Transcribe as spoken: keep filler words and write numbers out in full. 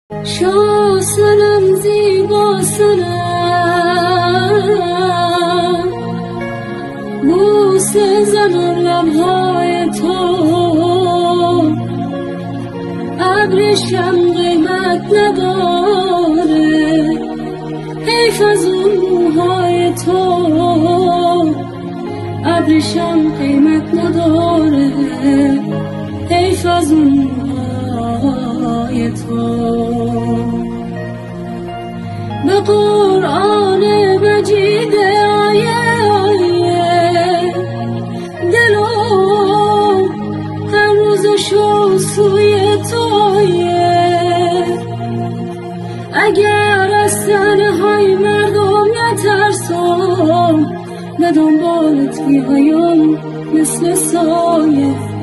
شاسنم زیبا سنم بوسه زنم لبهای تو ابریشم قیمت نداره حیف از اون موهای تو ابریشم قیمت نداره حیف از اون موهای تو به قرآن مجید آیه آیه دلم هر روزشو سوی تویه اگر از تنهای مردم نترسم به دنبالت بیایم مثل سایه